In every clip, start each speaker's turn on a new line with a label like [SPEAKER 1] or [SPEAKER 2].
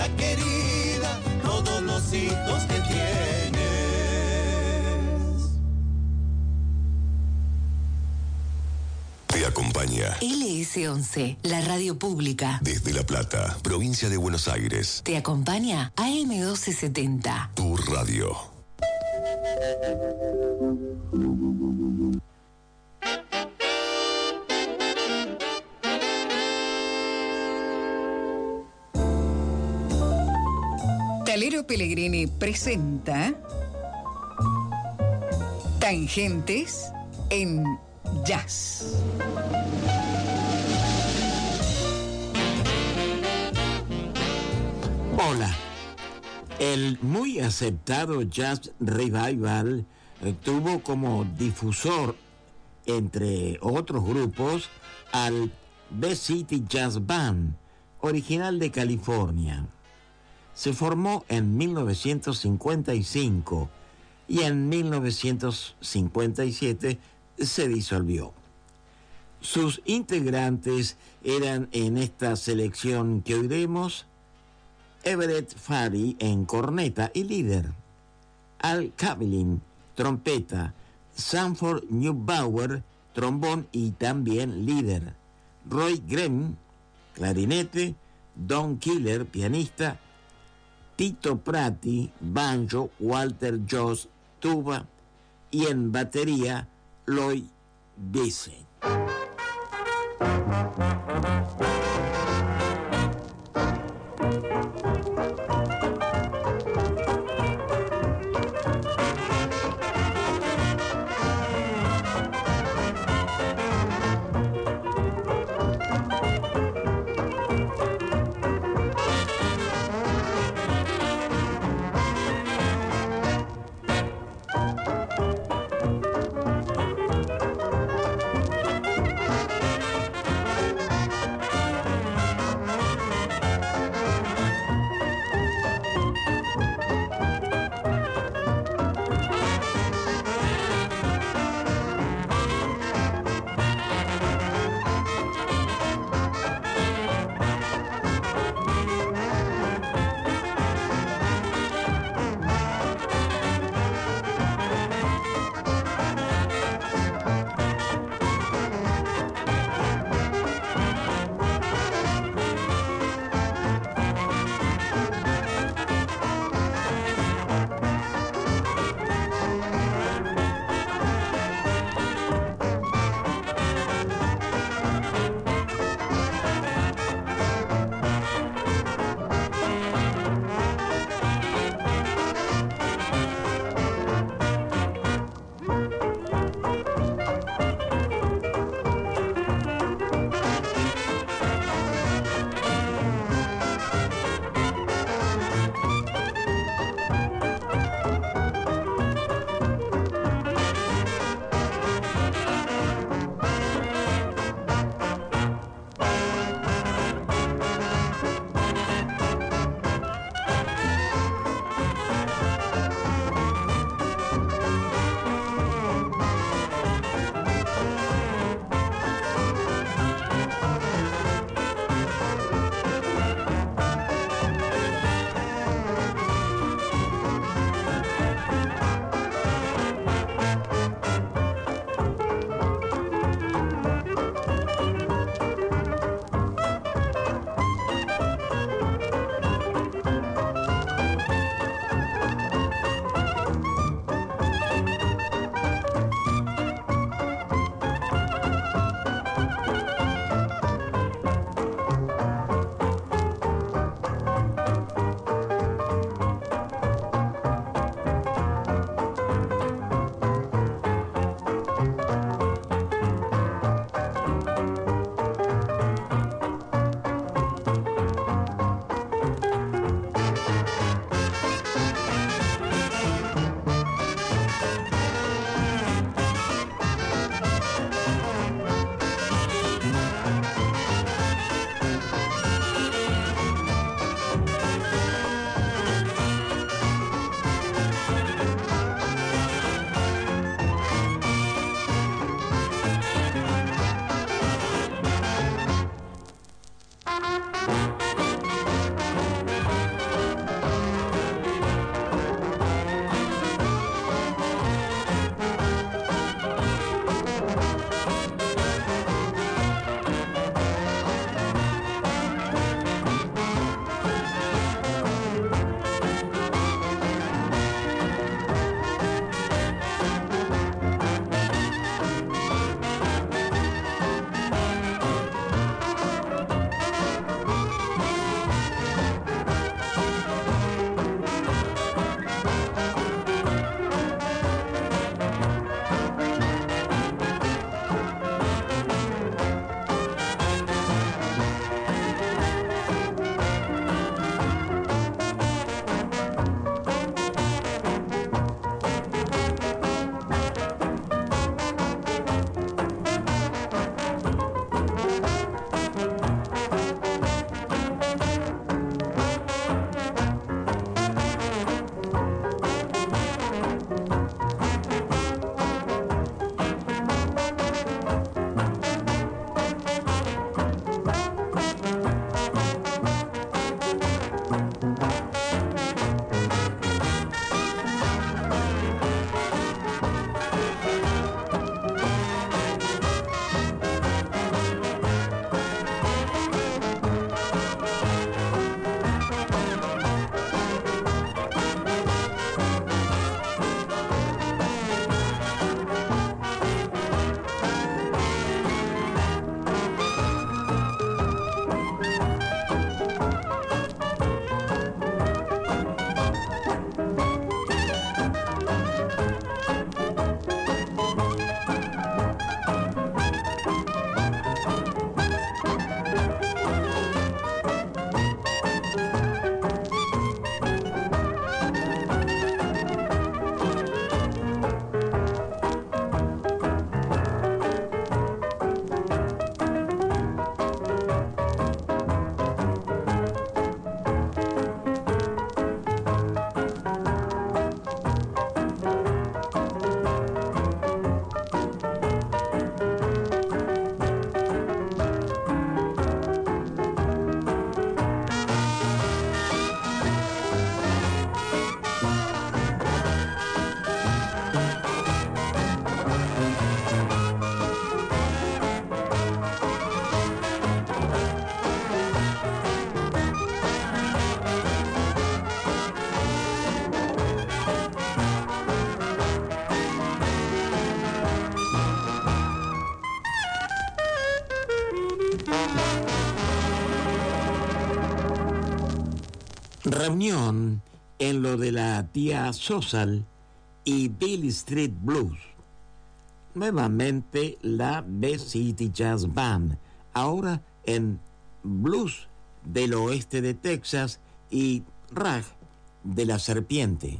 [SPEAKER 1] vida querida, todos los hijos que tienes.
[SPEAKER 2] Te acompaña
[SPEAKER 3] LS11, la radio pública.
[SPEAKER 2] desde La Plata, provincia de Buenos Aires.
[SPEAKER 3] Te acompaña AM1270.
[SPEAKER 2] Tu radio.
[SPEAKER 4] Talero Pellegrini presenta Tangentes en Jazz.
[SPEAKER 5] Hola. El muy aceptado Jazz Revival tuvo como difusor, entre otros grupos, al Best City Jazz Band, original de California. Se formó en 1955 y en 1957 se disolvió. Sus integrantes eran en esta selección que oiremos: Everett Farry en corneta y líder, Al Kavelin, trompeta, Sanford Neubauer, trombón y también líder, Roy Graham, clarinete, Don Killer, pianista, Tito Prati, banjo, Walter Joss, tuba, y en batería, Lloyd Besse. Reunión en lo de la tía Social y Bill Street Blues. Nuevamente la B-City Jazz Band, ahora en blues del oeste de Texas y rag de la Serpiente.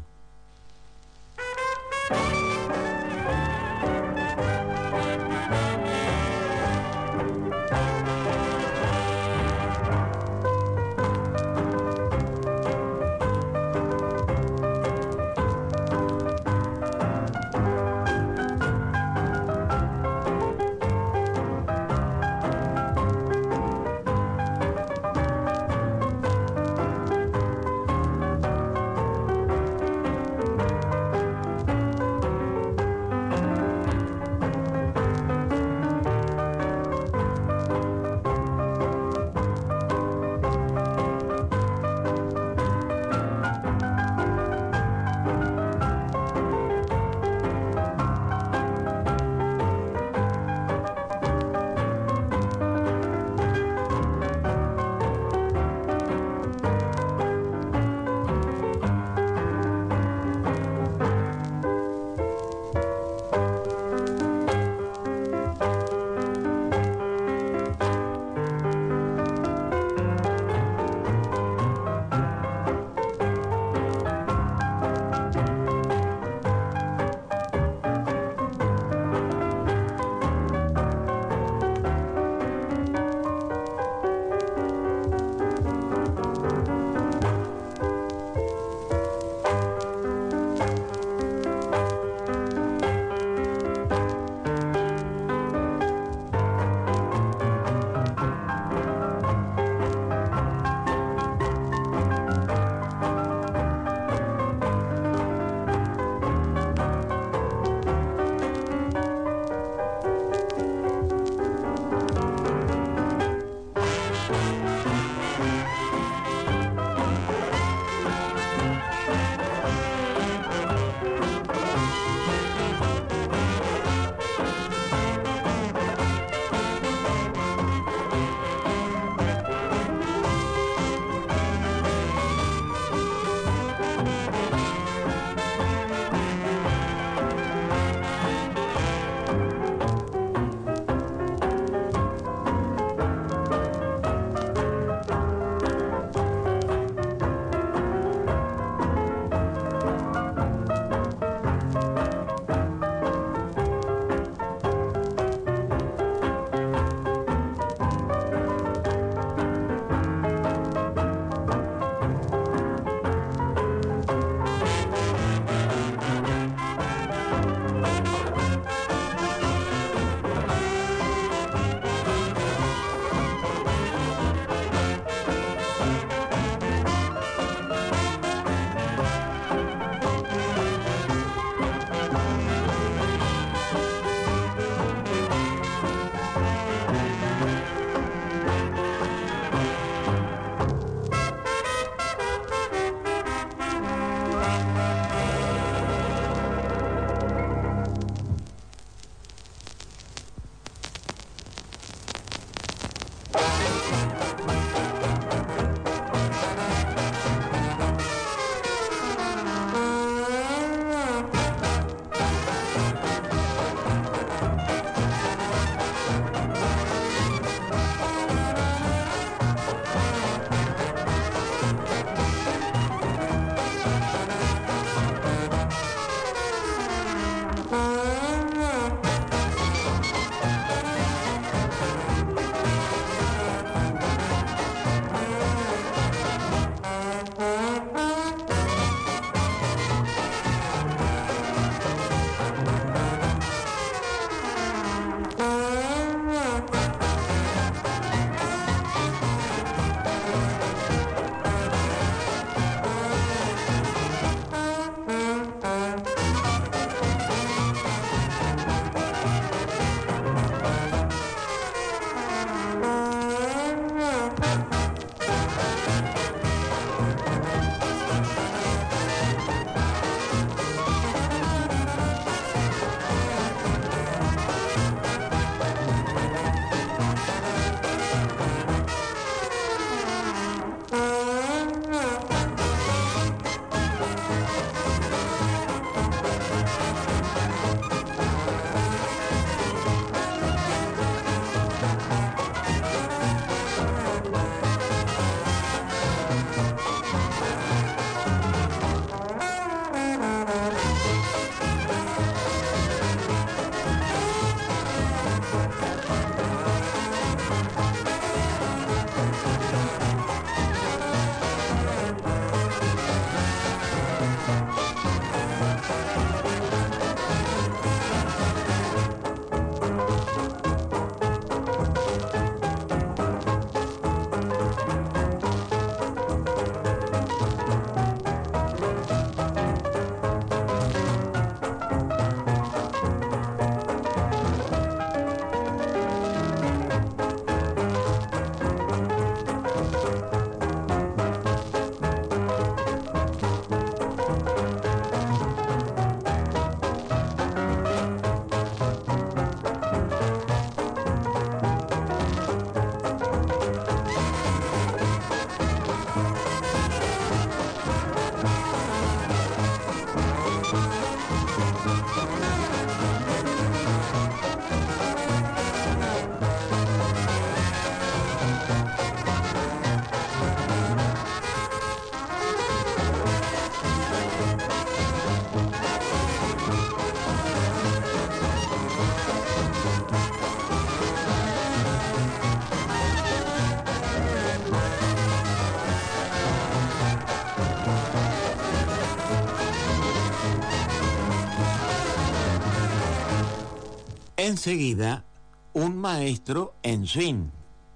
[SPEAKER 5] Enseguida, un maestro en swing.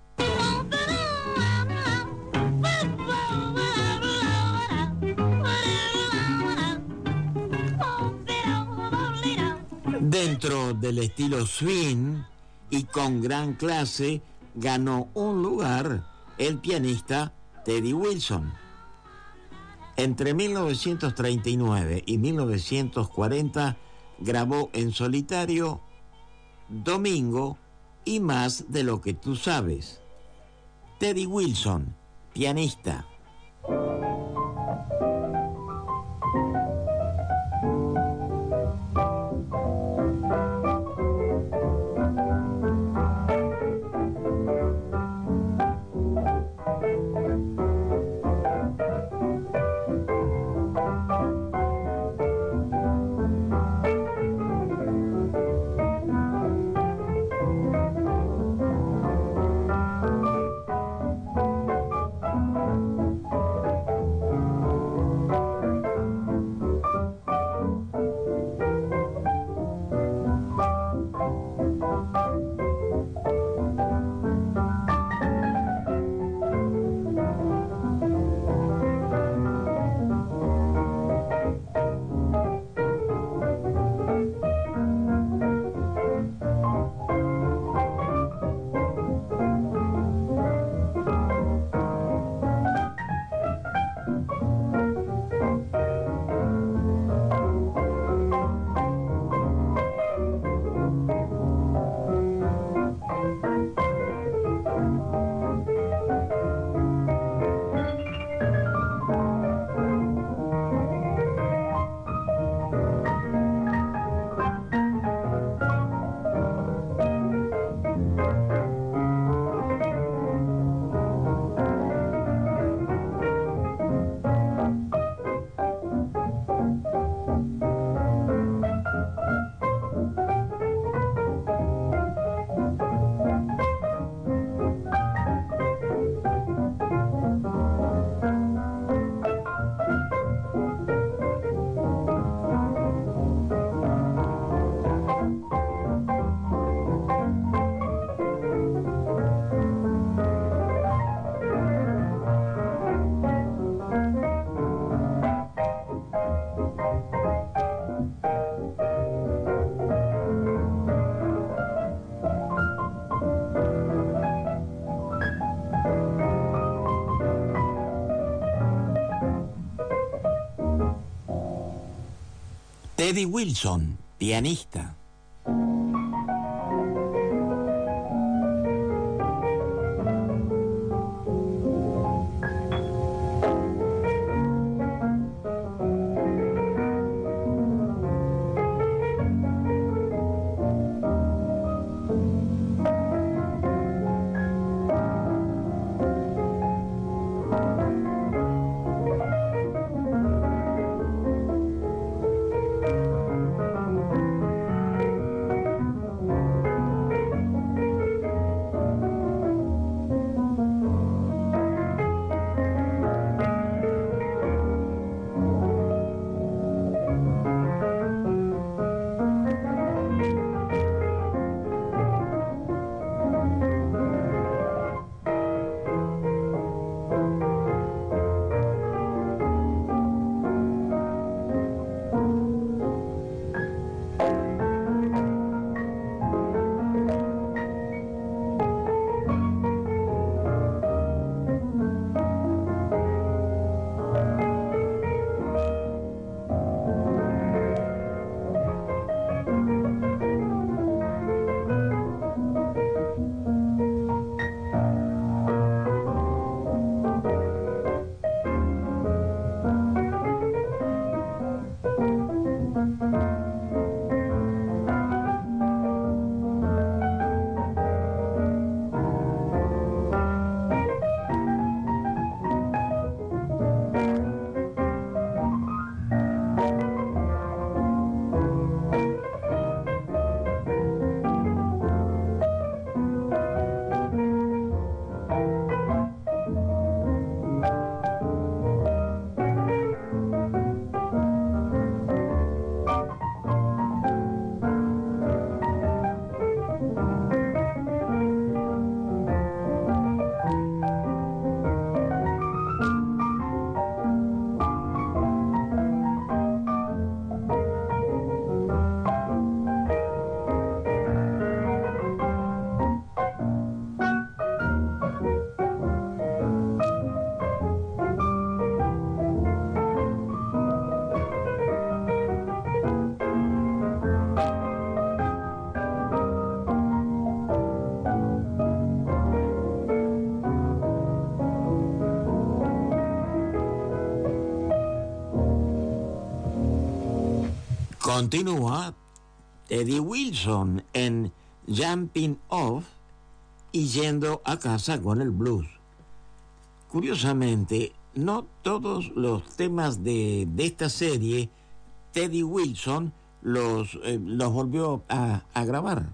[SPEAKER 5] Dentro del estilo swing y con gran clase, ganó un lugar el pianista Teddy Wilson. Entre 1939 y 1940 grabó en solitario Domingo y Más de lo que tú sabes. Teddy Wilson, pianista. Teddy Wilson, pianista. Continúa Teddy Wilson en Jumping Off y Yendo a casa con el blues. Curiosamente, no todos los temas de esta serie Teddy Wilson los volvió a grabar.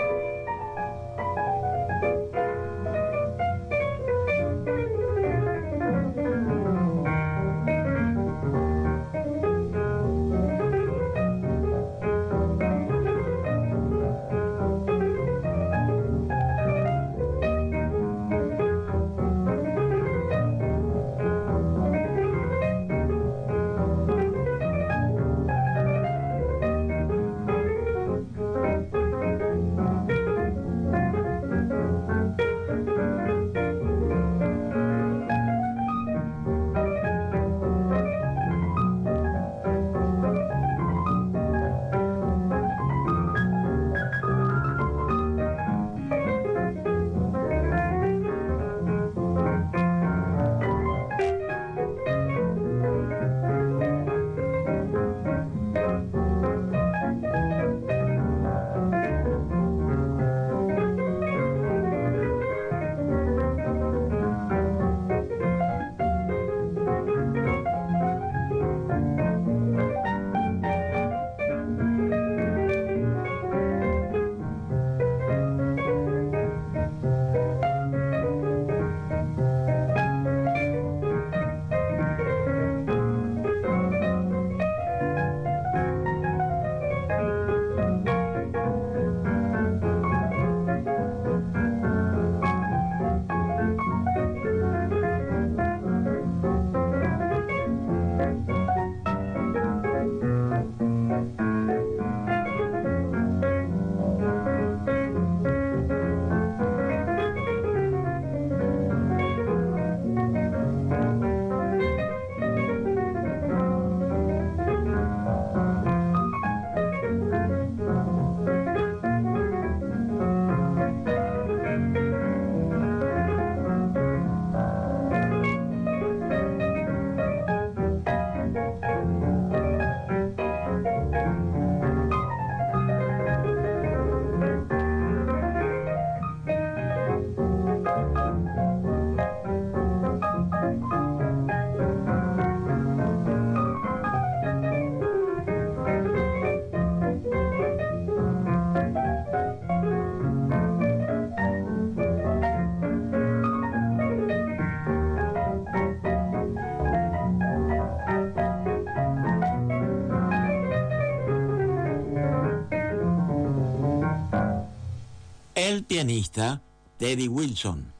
[SPEAKER 5] El pianista Teddy Wilson.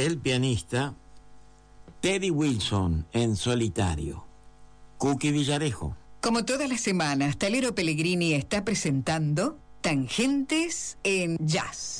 [SPEAKER 5] del pianista Teddy Wilson en solitario. Cookie Villarejo.
[SPEAKER 4] Como todas las semanas, Talero Pellegrini está presentando Tangentes en Jazz.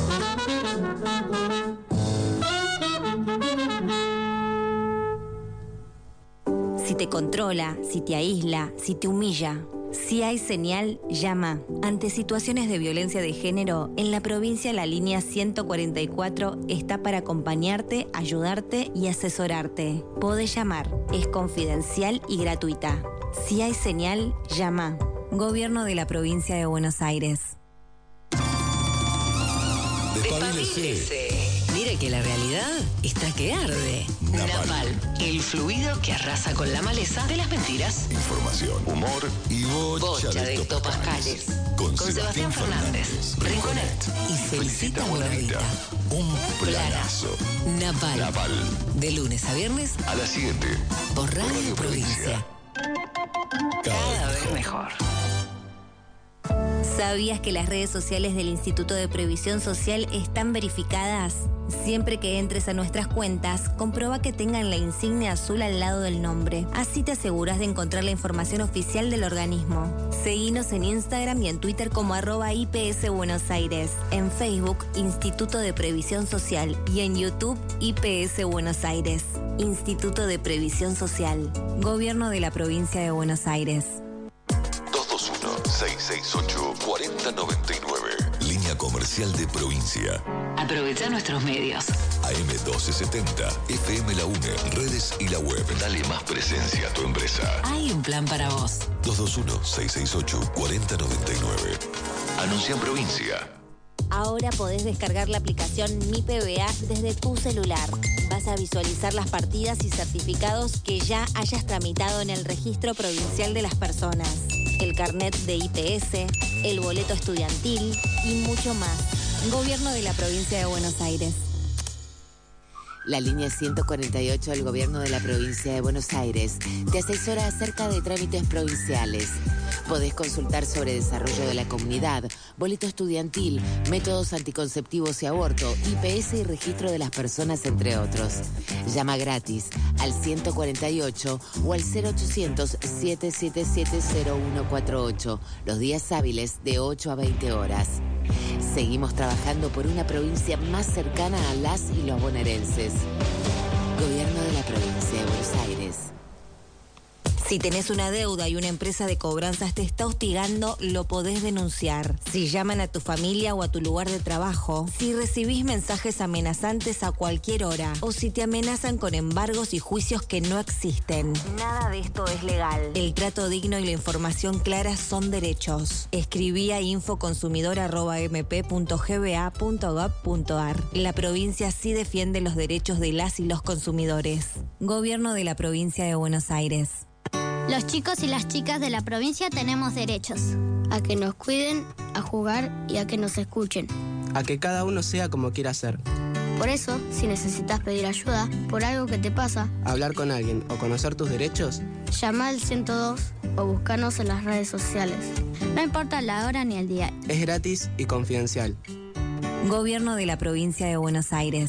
[SPEAKER 6] Si te controla, si te aísla, si te humilla, si hay señal, llama. Ante situaciones de violencia de género, en la provincia la línea 144 está para acompañarte, ayudarte y asesorarte. Podés llamar, es confidencial y gratuita. Si hay señal, llama. Gobierno de la provincia de Buenos Aires.
[SPEAKER 3] Despabilese. Mire que la realidad está que arde.
[SPEAKER 2] Napal.
[SPEAKER 3] El fluido que arrasa con la maleza de las mentiras.
[SPEAKER 2] Información, humor y bocha
[SPEAKER 3] de hectopascales.
[SPEAKER 2] Con
[SPEAKER 3] Sebastián Fernández, Rinconet y Felicita Bonavita.
[SPEAKER 2] Un planazo.
[SPEAKER 3] Napal. De lunes a viernes
[SPEAKER 2] A las 7.
[SPEAKER 3] por Radio Provincia. Cada vez mejor.
[SPEAKER 6] ¿Sabías que las redes sociales del Instituto de Previsión Social están verificadas? Siempre que entres a nuestras cuentas, comprueba que tengan la insignia azul al lado del nombre. Así te aseguras de encontrar la información oficial del organismo. Seguinos en Instagram y en Twitter como @IPS Buenos Aires, en Facebook Instituto de Previsión Social y en YouTube IPS Buenos Aires. Instituto de Previsión Social. Gobierno de la Provincia de Buenos Aires.
[SPEAKER 2] 221-668-4099. Línea comercial de provincia.
[SPEAKER 3] Aprovecha nuestros medios.
[SPEAKER 2] AM1270, FM La UNE, redes y la web. Dale más presencia a tu empresa.
[SPEAKER 3] Hay un plan para vos.
[SPEAKER 2] 221-668-4099. Anuncia en provincia.
[SPEAKER 6] Ahora podés descargar la aplicación Mi PBA desde tu celular. Vas a visualizar las partidas y certificados que ya hayas tramitado en el Registro Provincial de las Personas, el carnet de IPS, el boleto estudiantil y mucho más. Gobierno de la Provincia de Buenos Aires.
[SPEAKER 7] La línea 148 del Gobierno de la Provincia de Buenos Aires te asesora acerca de trámites provinciales. Podés consultar sobre desarrollo de la comunidad, boleto estudiantil, métodos anticonceptivos y aborto, IPS y registro de las personas, entre otros. Llama gratis al 148 o al 0800-777-0148, los días hábiles de 8 a 20 horas. Seguimos trabajando por una provincia más cercana a las y los bonaerenses. Gobierno de la Provincia de Buenos Aires.
[SPEAKER 6] Si tenés una deuda y una empresa de cobranzas te está hostigando, lo podés denunciar. Si llaman a tu familia o a tu lugar de trabajo, si recibís mensajes amenazantes a cualquier hora, o si te amenazan con embargos y juicios que no existen. Nada de esto es legal. El trato digno y la información clara son derechos. Escribí a infoconsumidor@mp.gba.gov.ar. La provincia sí defiende los derechos de las y los consumidores. Gobierno de la Provincia de Buenos Aires.
[SPEAKER 8] Los chicos y las chicas de la provincia tenemos derechos. A que nos cuiden, a jugar y a que nos escuchen.
[SPEAKER 9] A que cada uno sea como quiera ser.
[SPEAKER 8] Por eso, si necesitas pedir ayuda por algo que te pasa,
[SPEAKER 9] Hablar con alguien o conocer tus derechos,
[SPEAKER 8] llama al 102 o búscanos en las redes sociales. No importa la hora ni el día.
[SPEAKER 9] es gratis y confidencial.
[SPEAKER 6] Gobierno de la Provincia de Buenos Aires.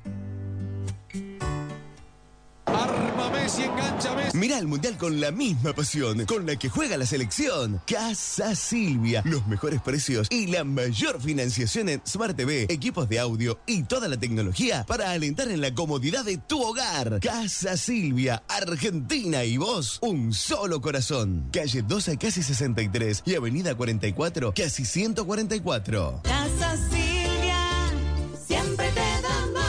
[SPEAKER 10] Mirá el Mundial con la misma pasión con la que juega la selección. Casa Silvia. Los mejores precios y la mayor financiación en Smart TV, equipos de audio y toda la tecnología para alentar en la comodidad de tu hogar. Casa Silvia, Argentina y vos, un solo corazón. Calle 12, casi 63 y Avenida 44, casi 144.
[SPEAKER 1] Casa Silvia, siempre te da más.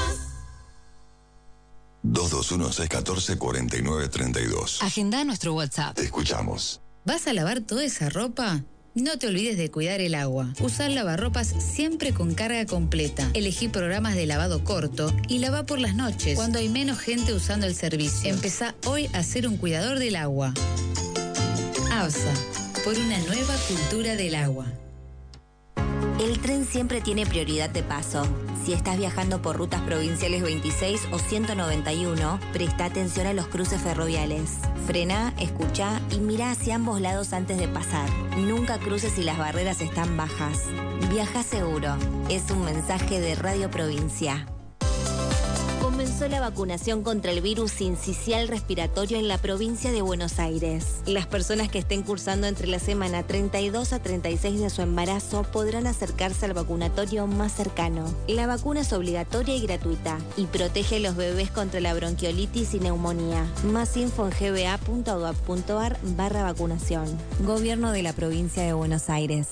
[SPEAKER 2] 221-614-4932.
[SPEAKER 3] Agenda nuestro WhatsApp.
[SPEAKER 2] Te escuchamos.
[SPEAKER 11] ¿Vas a lavar toda esa ropa? No te olvides de cuidar el agua. Usar lavarropas siempre con carga completa. Elegí programas de lavado corto y lava por las noches, cuando hay menos gente usando el servicio. Empezá hoy a ser un cuidador del agua. ABSA, por una nueva cultura del agua.
[SPEAKER 6] El tren siempre tiene prioridad de paso. Si estás viajando por rutas provinciales 26 o 191, presta atención a los cruces ferroviales. Frená, escuchá y mirá hacia ambos lados antes de pasar. Nunca cruces si las barreras están bajas. Viaja seguro. Es un mensaje de Radio Provincia. comenzó la vacunación contra el virus sincicial respiratorio en la provincia de Buenos Aires. Las personas que estén cursando entre la semana 32 a 36 de su embarazo podrán acercarse al vacunatorio más cercano. La vacuna es obligatoria y gratuita y protege a los bebés contra la bronquiolitis y neumonía. Más info en gba.gov.ar/vacunación. Gobierno de la provincia de Buenos Aires.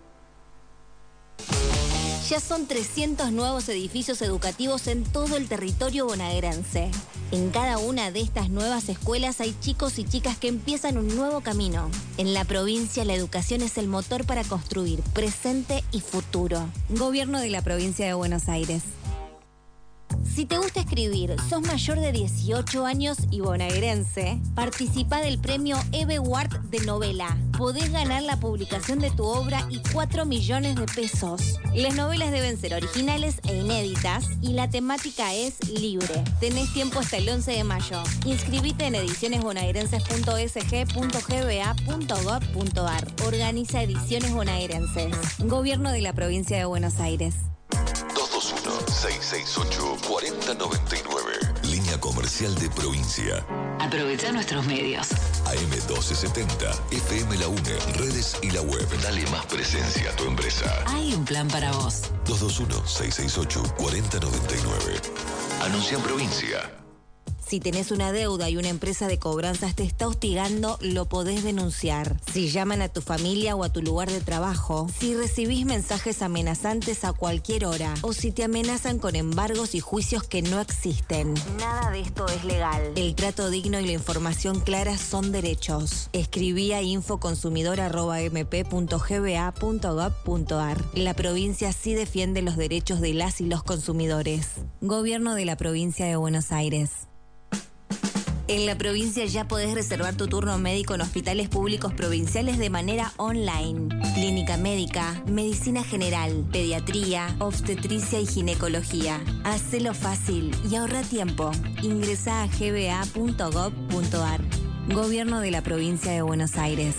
[SPEAKER 6] Ya son 300 nuevos edificios educativos en todo el territorio bonaerense. En cada una de estas nuevas escuelas hay chicos y chicas que empiezan un nuevo camino. En la provincia, la educación es el motor para construir presente y futuro. Gobierno de la provincia de Buenos Aires. Si te gusta escribir, sos mayor de 18 años y bonaerense, participa del premio Eve Ward de novela. Podés ganar la publicación de tu obra y 4 millones de pesos. Las novelas deben ser originales e inéditas y la temática es libre. Tenés tiempo hasta el 11 de mayo. Inscribite en edicionesbonaerenses.sg.gba.gov.ar. Organiza Ediciones Bonaerenses. Gobierno de la provincia de Buenos Aires.
[SPEAKER 2] 221-668-4099. Línea comercial de provincia.
[SPEAKER 3] Aprovecha nuestros medios.
[SPEAKER 2] AM 1270, FM La UNE, redes y la web. Dale más presencia a tu empresa.
[SPEAKER 3] Hay un plan para vos.
[SPEAKER 2] 221-668-4099. Anuncia en provincia.
[SPEAKER 6] Si tenés una deuda y una empresa de cobranzas te está hostigando, lo podés denunciar. Si llaman a tu familia o a tu lugar de trabajo, si recibís mensajes amenazantes a cualquier hora, o si te amenazan con embargos y juicios que no existen. Nada de esto es legal. El trato digno y la información clara son derechos. Escribí a infoconsumidor@mp.gba.gov.ar. La provincia sí defiende los derechos de las y los consumidores. Gobierno de la provincia de Buenos Aires. En la provincia ya podés reservar tu turno médico en hospitales públicos provinciales de manera online. Clínica médica, medicina general, pediatría, obstetricia y ginecología. Hacelo fácil y ahorra tiempo. Ingresá a gba.gov.ar. Gobierno de la provincia de Buenos Aires.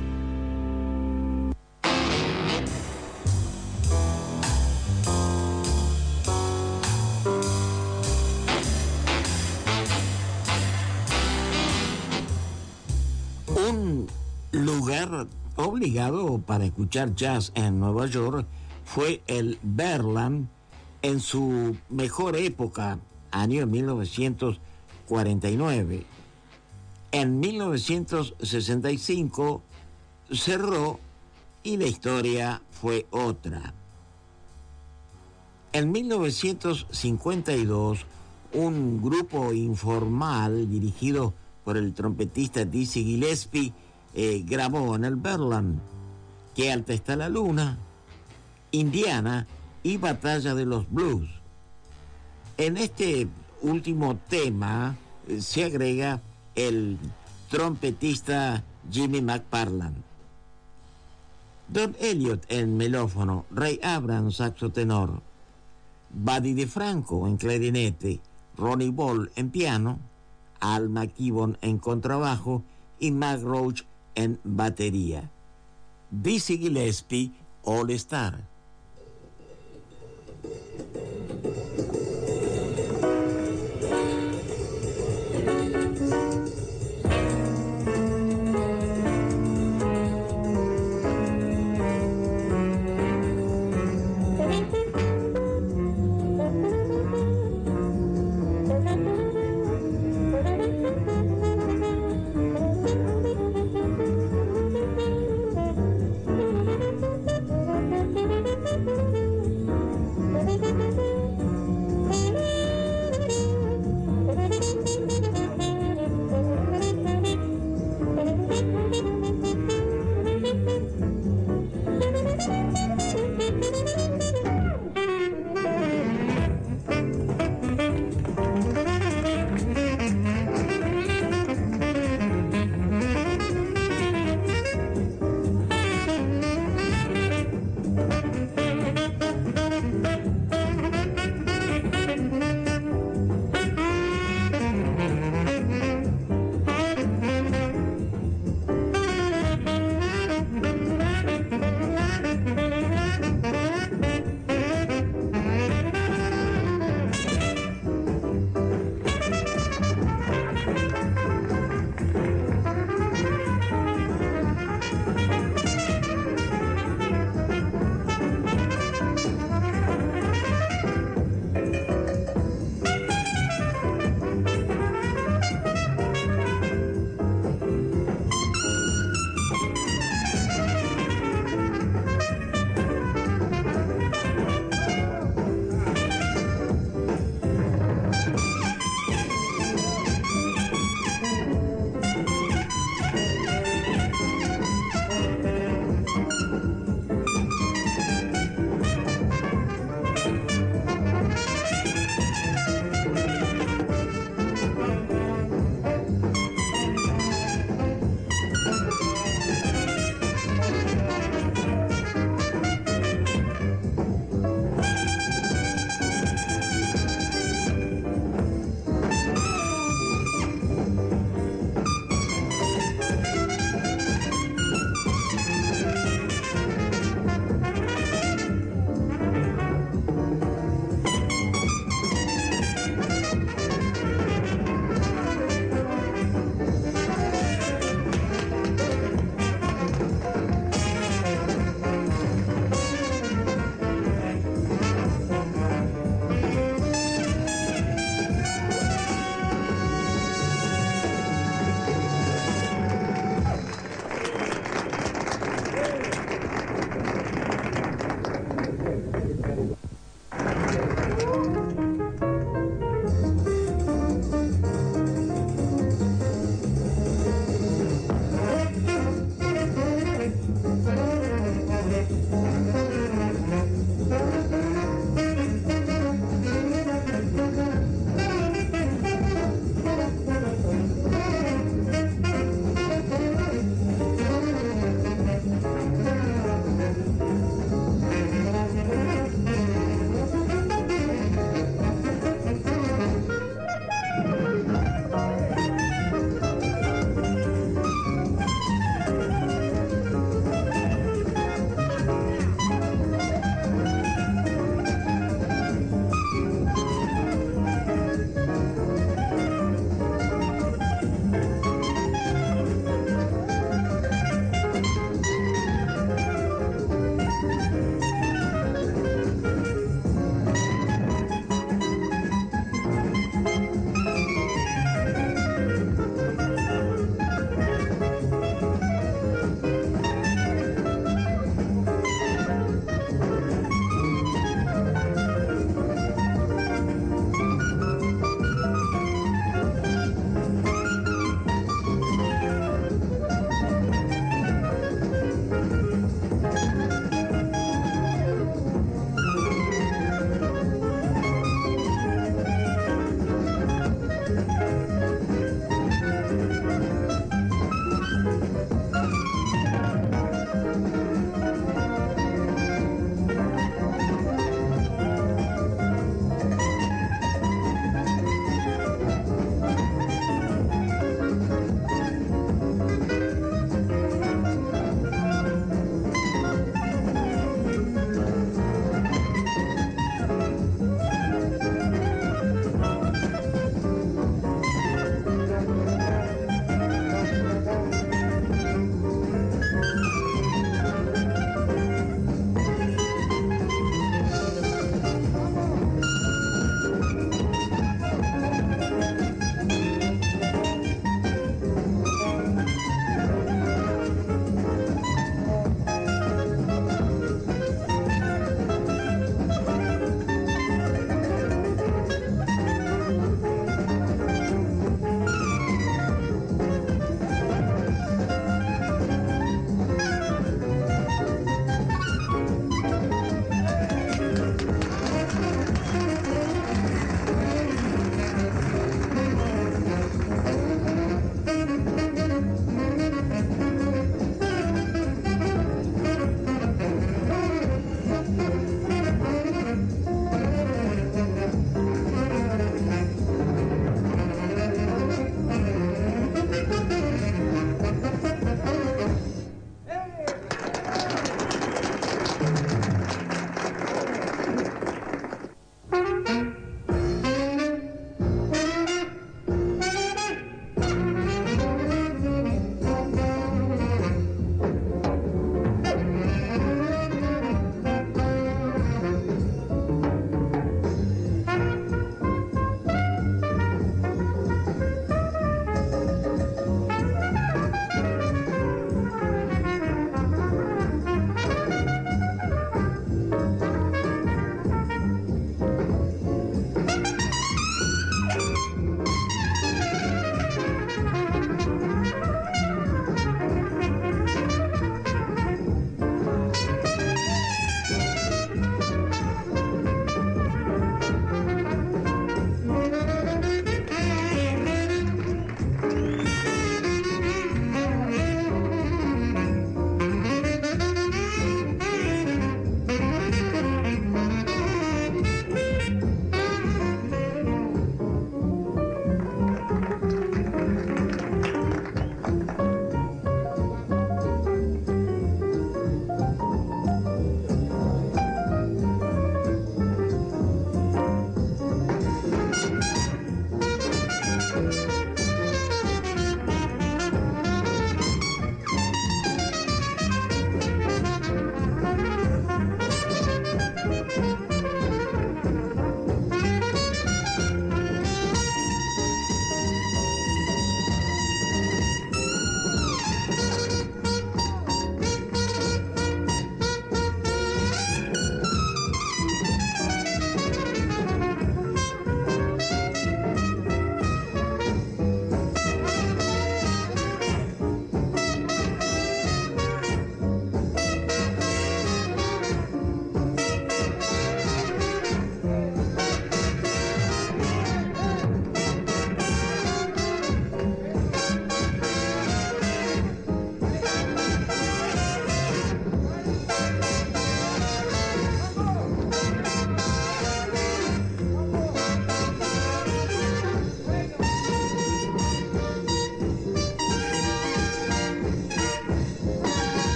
[SPEAKER 5] Un lugar obligado para escuchar jazz en Nueva York fue el Berlam en su mejor época, año 1949. En 1965 cerró y la historia fue otra. En 1952, un grupo informal dirigido por el trompetista Dizzy Gillespie grabó en el Berlam Qué alta está la luna, Indiana y Batalla de los Blues. En este último tema se agrega el trompetista Jimmy McParland. Don Elliott en melófono, Ray Abrams saxo tenor, Buddy DeFranco en clarinete, Ronnie Ball en piano, Al McKibben en contrabajo y Mac Roach en batería. Dizzy Gillespie All Star.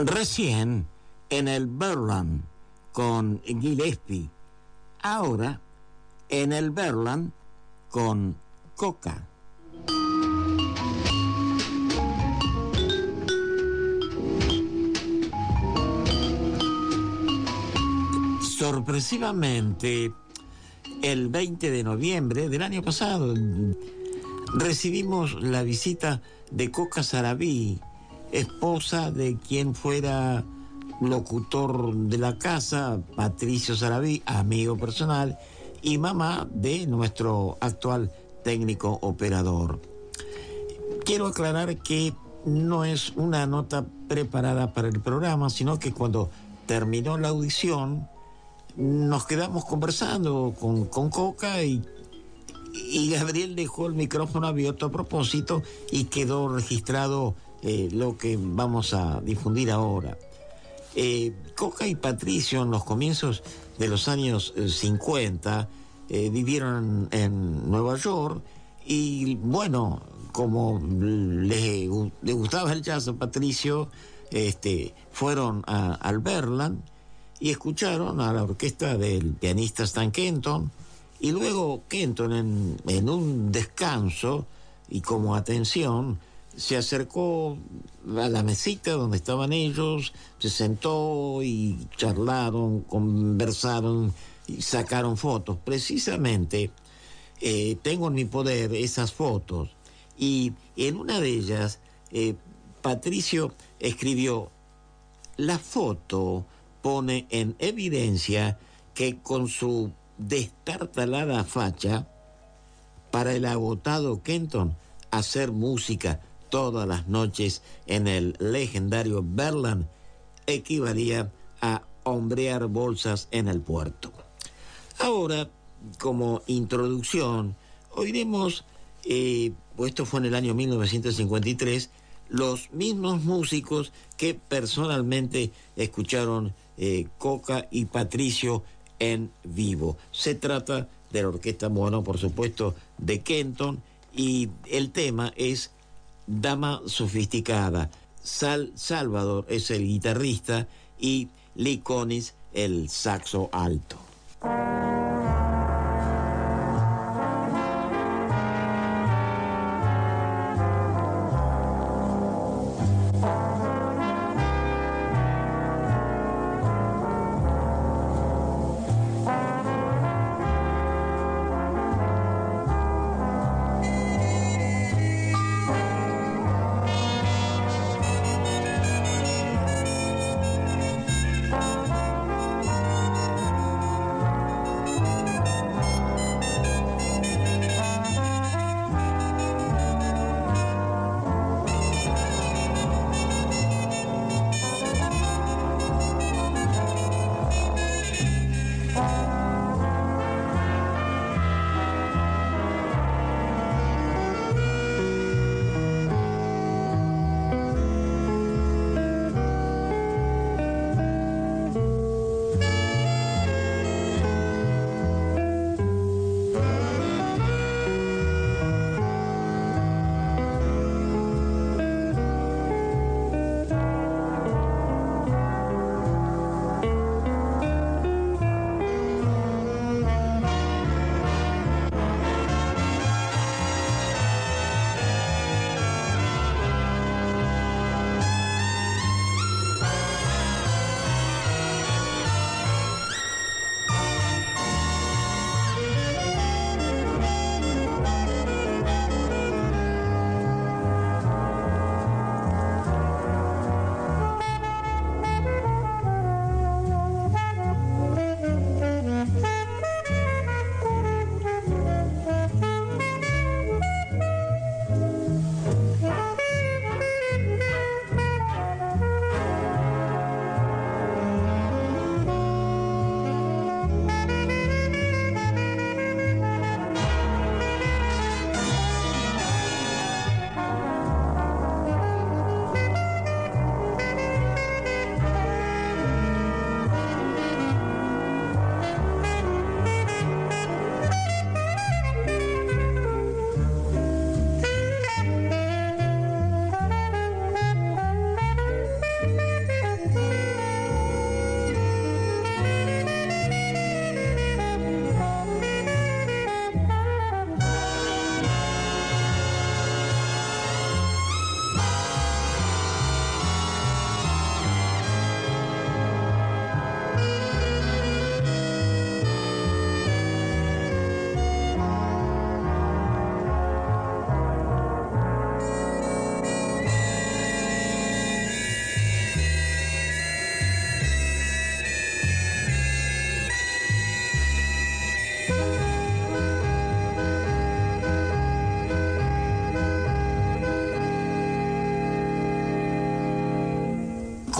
[SPEAKER 5] Recién en el Berland con Gillespie. Ahora en el Berland con Coca. Sorpresivamente, el 20 de noviembre del año pasado, recibimos la visita de Coca Sarabí, esposa de quien fuera locutor de la casa, Patricio Sarabí, amigo personal, y mamá de nuestro actual técnico operador. Quiero aclarar que no es una nota preparada para el programa, sino que cuando terminó la audición, nos quedamos conversando con Coca y Gabriel dejó el micrófono abierto a propósito y quedó registrado lo que vamos a difundir ahora. Coca y Patricio en los comienzos de los años 50 vivieron en Nueva York y bueno, como le gustaba el jazz a Patricio, fueron al Berland y escucharon a la orquesta del pianista Stan Kenton, y luego Kenton en un descanso y como atención se acercó a la mesita donde estaban ellos, se sentó y charlaron, conversaron y sacaron fotos. Precisamente tengo en mi poder esas fotos y en una de ellas Patricio escribió: la foto pone en evidencia que con su destartalada facha, para el agotado Kenton, hacer música todas las noches en el legendario Berland equivalía a hombrear bolsas en el puerto. Ahora, como introducción, oiremos, pues esto fue en el año 1953, los mismos músicos que personalmente escucharon Coca y Patricio en vivo. Se trata de la orquesta, bueno, por supuesto, de Kenton, y el tema es Dama Sofisticada. Salvador es el guitarrista y Lee Konitz el saxo alto.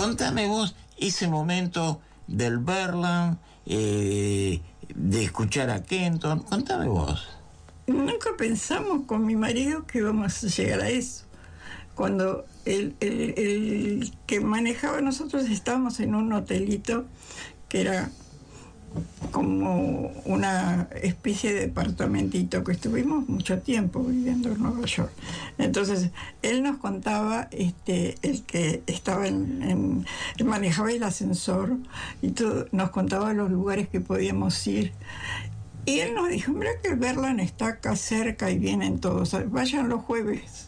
[SPEAKER 5] Contame vos ese momento del Berlin, de escuchar a Kenton. Contame vos.
[SPEAKER 12] Nunca pensamos con mi marido que íbamos a llegar a eso. Cuando el que manejaba, nosotros estábamos en un hotelito que era como una especie de departamentito, que estuvimos mucho tiempo viviendo en Nueva York. Entonces él nos contaba, el que estaba él manejaba el ascensor y todo, nos contaba los lugares que podíamos ir, y él nos dijo: mira que el Berlin está acá cerca y vienen todos, vayan los jueves.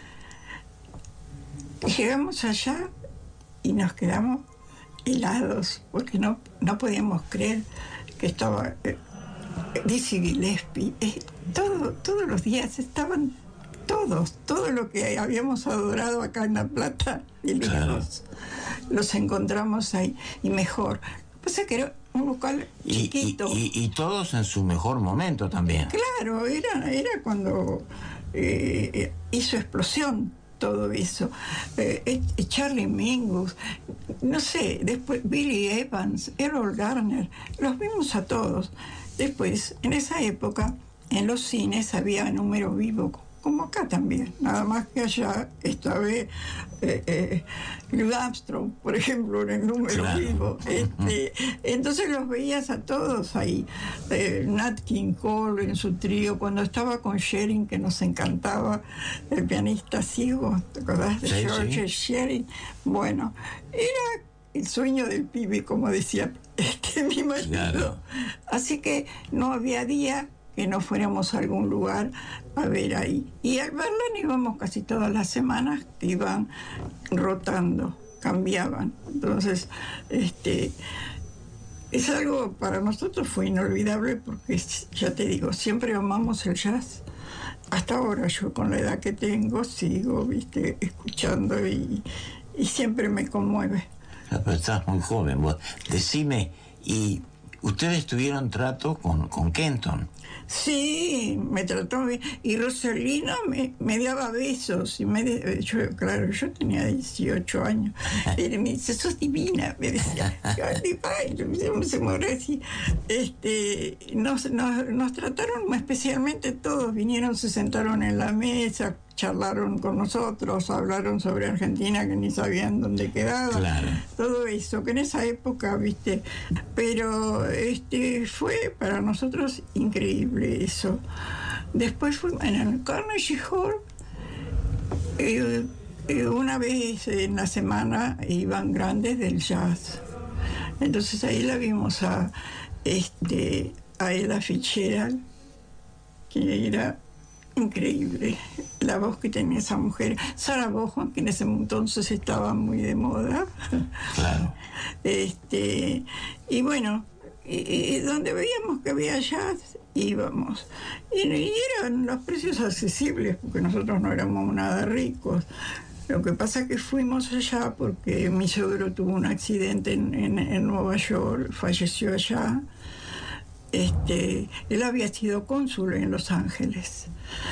[SPEAKER 12] Llegamos allá y nos quedamos helados, porque no podíamos creer que estaba Dizzy Gillespie. Todos los días estaban todo lo que habíamos adorado acá en La Plata, y los encontramos ahí, y mejor. Pasa que era un local chiquito.
[SPEAKER 5] Y todos en su mejor momento también.
[SPEAKER 12] Claro, era cuando hizo explosión todo eso. Charlie Mingus, no sé, después Billy Evans, Errol Garner, los vimos a todos. Después, en esa época, en los cines había número vivo, como acá también, nada más que allá estaba Louis Armstrong, por ejemplo, en el número vivo. Entonces los veías a todos ahí. Nat King Cole en su trío, cuando estaba con Sherin, que nos encantaba, el pianista ciego, ¿te acordás de George Sherin? Bueno, era el sueño del pibe, como decía mi marido. Claro. Así que no había día que no fuéramos a algún lugar a ver ahí. Y al Berlin íbamos casi todas las semanas, que iban rotando, cambiaban. Entonces, es algo para nosotros fue inolvidable, porque ya te digo, siempre amamos el jazz. Hasta ahora yo, con la edad que tengo, sigo, escuchando y siempre me conmueve.
[SPEAKER 5] Pero estás muy joven vos. Decime, ¿y ustedes tuvieron trato con Kenton?
[SPEAKER 12] Sí, me trató bien. Y Rosalina me daba besos. Y yo tenía 18 años. Y me dice: sos divina. Me decía: se muere así. Nos trataron especialmente todos. Vinieron, se sentaron en la mesa, charlaron con nosotros, hablaron sobre Argentina, que ni sabían dónde quedaba. Claro. Todo eso, que en esa época, pero fue para nosotros increíble eso. Después fuimos en el Carnegie Hall, una vez en la semana iban grandes del jazz. Entonces ahí la vimos a Ella Fitzgerald, que era increíble la voz que tenía esa mujer. Sarah Vaughan, que en ese entonces estaba muy de moda. Claro. Y bueno, y donde veíamos que había jazz, íbamos. Y eran los precios accesibles, porque nosotros no éramos nada ricos. Lo que pasa es que fuimos allá porque mi suegro tuvo un accidente en Nueva York, falleció allá. Él había sido cónsul en Los Ángeles,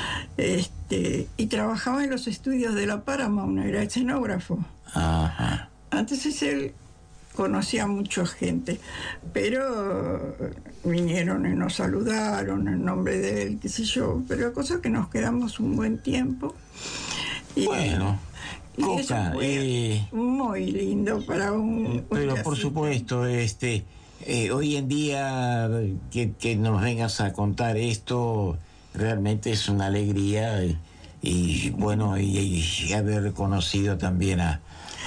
[SPEAKER 12] y trabajaba en los estudios de la Paramount, era escenógrafo. Ajá. Entonces él conocía a mucha gente, pero vinieron y nos saludaron en nombre de él, qué sé yo, pero cosa que nos quedamos un buen tiempo. Y, bueno, y eso fue muy lindo para un
[SPEAKER 5] pero por supuesto, hoy en día que nos vengas a contar esto realmente es una alegría, y bueno, y haber conocido también a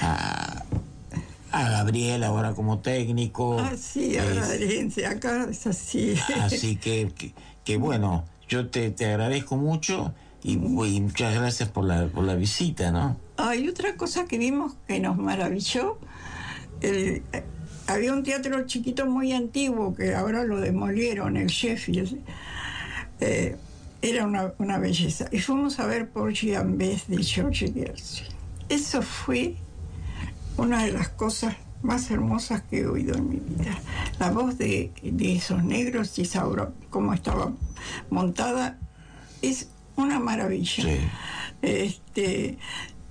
[SPEAKER 5] Gabriel ahora como técnico.
[SPEAKER 12] Sí, acá es así.
[SPEAKER 5] Así que bueno, yo te agradezco mucho y muchas gracias por la visita, ¿no?
[SPEAKER 12] Hay otra cosa que vimos que nos maravilló. Había un teatro chiquito muy antiguo que ahora lo demolieron, el Sheffield. Era una belleza. Y fuimos a ver Porgy and Bess de George Gershwin. Eso fue una de las cosas más hermosas que he oído en mi vida. La voz de esos negros y esa obra, cómo estaba montada, es una maravilla. Sí.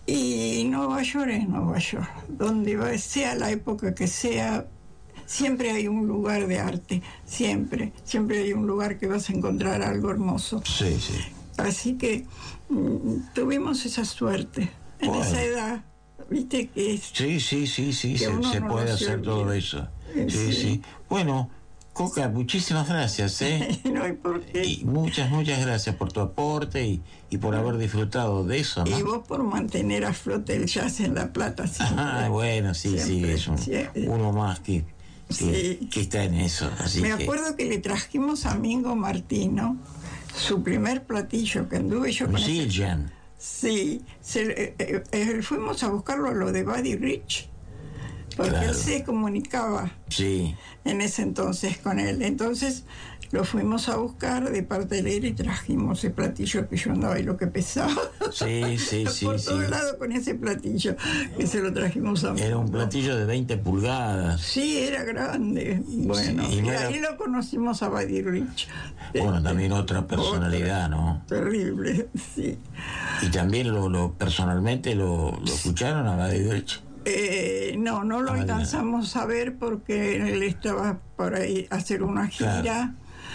[SPEAKER 12] Y Nueva York es Nueva York. Donde sea la época que sea, siempre hay un lugar de arte. Siempre hay un lugar que vas a encontrar algo hermoso.
[SPEAKER 5] Sí, sí.
[SPEAKER 12] Así que tuvimos esa suerte en esa edad. ¿Viste que es?
[SPEAKER 5] Sí, se
[SPEAKER 12] no
[SPEAKER 5] puede hacer todo eso. Sí. Bueno, Coca, muchísimas gracias, ¿eh?
[SPEAKER 12] No hay por qué.
[SPEAKER 5] Y muchas gracias por tu aporte y por haber disfrutado de eso, ¿no?
[SPEAKER 12] Y vos por mantener a flote el jazz en La Plata.
[SPEAKER 5] Bueno, sí, es uno más que está en eso. Así
[SPEAKER 12] Me acuerdo que le trajimos a Mingo Martino su primer platillo que anduve yo con
[SPEAKER 5] Brazilian.
[SPEAKER 12] Sí, fuimos a buscarlo a lo de Buddy Rich, porque él se comunicaba en ese entonces con él. Entonces lo fuimos a buscar de parte de él y trajimos ese platillo que yo andaba y lo que pesaba. Por todos lados con ese platillo, que se lo trajimos a mí.
[SPEAKER 5] Era un platillo de 20 pulgadas.
[SPEAKER 12] Sí, era grande. Bueno, y ahí lo conocimos a Buddy Rich.
[SPEAKER 5] Bueno, también otra personalidad, ¿no?
[SPEAKER 12] Terrible, sí.
[SPEAKER 5] ¿Y también personalmente lo escucharon a Buddy Rich?
[SPEAKER 12] No lo alcanzamos a ver porque él estaba por ahí a hacer una gira. Claro.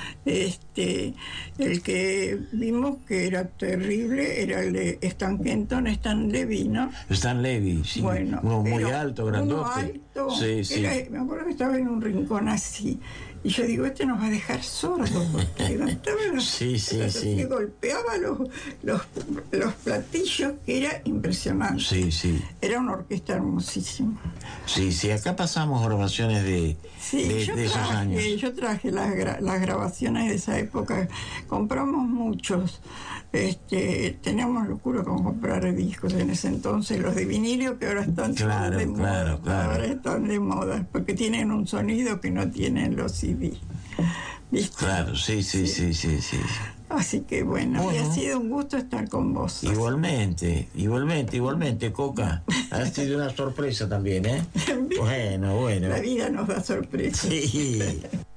[SPEAKER 12] El que vimos que era terrible era el de Stan Kenton, Stan Levy, ¿no?
[SPEAKER 5] Stan Levy, sí.
[SPEAKER 12] Bueno,
[SPEAKER 5] uno muy alto, grandote.
[SPEAKER 12] Uno alto. Sí. Me acuerdo que estaba en un rincón así. Y yo digo, nos va a dejar sordos, porque levantaba y golpeaba los platillos, que era impresionante.
[SPEAKER 5] Sí.
[SPEAKER 12] Era una orquesta hermosísima.
[SPEAKER 5] Sí, acá pasamos grabaciones de esos años.
[SPEAKER 12] Yo traje las grabaciones de esa época. Compramos muchos. Teníamos locura con comprar discos en ese entonces, los de vinilo, que ahora están de moda. Ahora están de moda, porque tienen un sonido que no tienen los CD. ¿Viste?
[SPEAKER 5] Claro, sí.
[SPEAKER 12] Así que bueno, y ha sido un gusto estar con vos.
[SPEAKER 5] Igualmente, Coca. Ha sido una sorpresa también, ¿eh? Bueno.
[SPEAKER 12] La vida nos da sorpresas.
[SPEAKER 5] Sí.